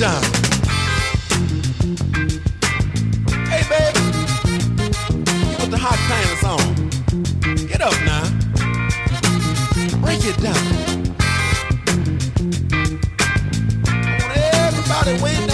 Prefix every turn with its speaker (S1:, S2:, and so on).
S1: down. Hey, baby, you put the hot pants on. Get up now. Break it down. I want everybody way down.